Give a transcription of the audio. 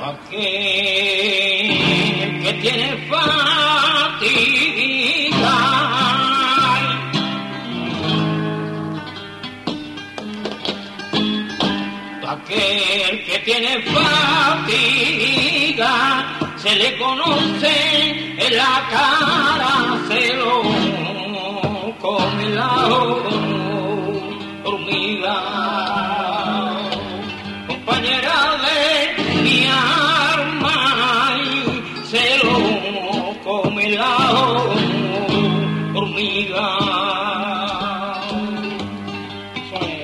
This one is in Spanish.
Aquel que tiene fatiga, aquel que tiene fatiga, se le conoce en la cara, se lo come la hormiga.